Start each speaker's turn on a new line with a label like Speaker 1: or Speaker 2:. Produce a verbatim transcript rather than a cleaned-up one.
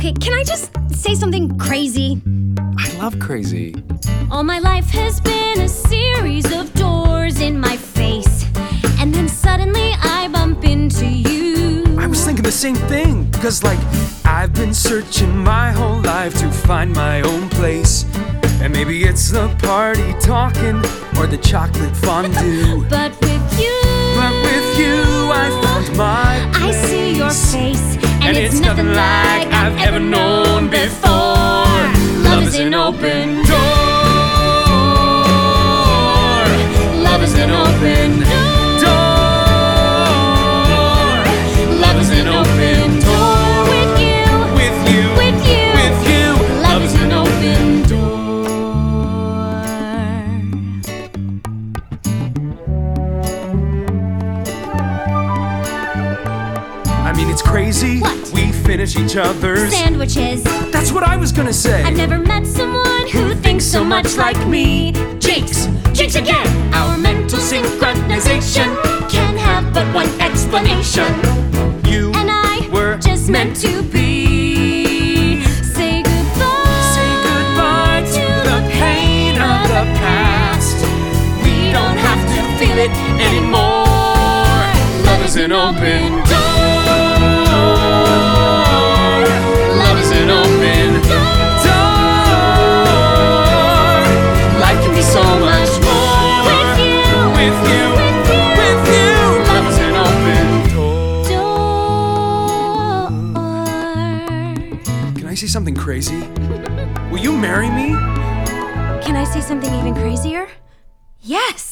Speaker 1: Okay, can I just say something crazy?
Speaker 2: I love crazy.
Speaker 1: All my life has been a series of doors in my face, and then suddenly I bump into you.
Speaker 2: I was thinking the same thing, cause like I've been searching my whole life to find my own place. And maybe it's the party talking or the chocolate fondue.
Speaker 1: But with you,
Speaker 2: But with you I found my place.
Speaker 1: I see your face, and,
Speaker 2: And
Speaker 1: it's,
Speaker 2: it's
Speaker 1: nothing like I've ever known before. Love is an open door. Love is an open door. Love is an open door. With you,
Speaker 2: With you,
Speaker 1: with you,
Speaker 2: with you.
Speaker 1: love is an open door.
Speaker 2: I mean, it's crazy.
Speaker 1: What?
Speaker 2: We finish each other's
Speaker 1: Sandwiches.
Speaker 2: That's what I was gonna say.
Speaker 1: I've never met someone who thinks so much like me. Jinx, jinx again. Our mental synchronization can have but one explanation.
Speaker 2: You
Speaker 1: And I
Speaker 2: were
Speaker 1: just meant to be. Say goodbye.
Speaker 2: Say goodbye to the pain of the past.
Speaker 1: We don't have to feel it
Speaker 2: anymore. Love is an open door. Love is an open door. Life can be so much more
Speaker 1: with you.
Speaker 2: with you, with you. Love is an open door.
Speaker 1: Door.
Speaker 2: Can I say something crazy? Will you marry me?
Speaker 1: Can I say something even crazier? Yes.